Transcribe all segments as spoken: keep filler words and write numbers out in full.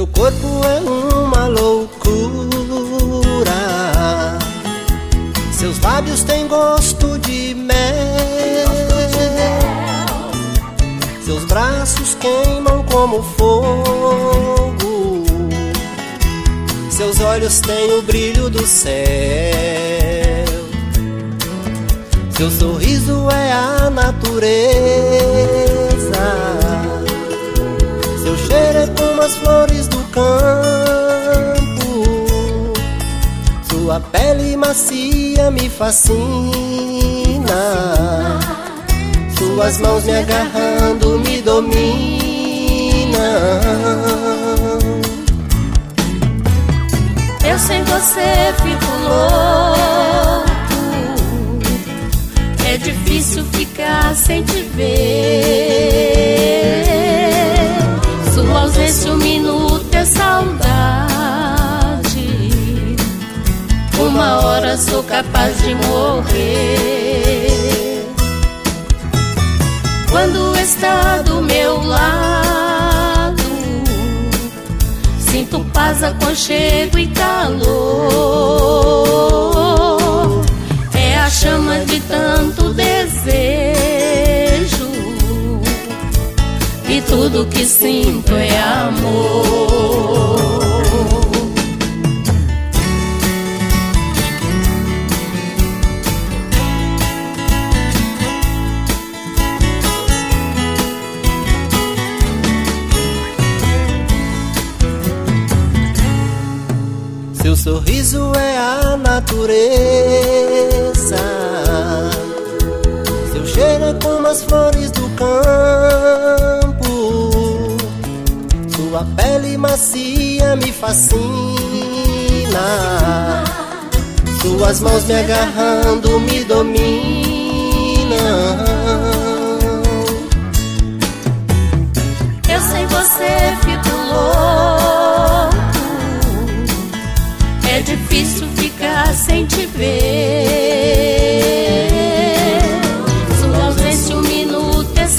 corpo é uma loucura, seus lábios têm gosto de mel, seus braços queimam como fogo, seus olhos têm o brilho do céu, seu sorriso é a natureza, seu cheiro é como as flores do campo, sua pele macia me fascina, suas mãos me agarrando me dominam. Eu sem você fico louco, é difícil ficar sem te ver. Sua ausência um minuto é saudade, uma hora sou capaz de morrer. Quando está do meu lado, sinto paz, aconchego e calor. É a chama de tanto desejo, e tudo que sinto é amor. Seu sorriso é a natureza, seu cheiro é como as flores do campo, sua pele macia me fascina, suas mãos me agarrando me dominam. Eu sem você fico louco, é difícil ficar sem te ver. Sua ausência um minuto é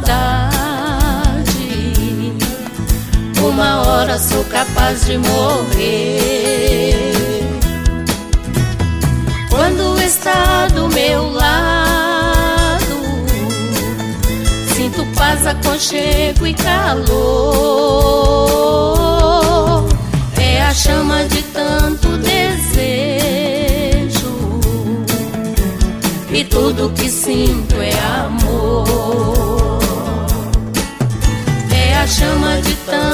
saudade, uma hora sou capaz de morrer. Quando está do meu lado, sinto paz, aconchego e calor. É a chama de tanto desejo, e tudo que sinto é amor. É a chama de tanto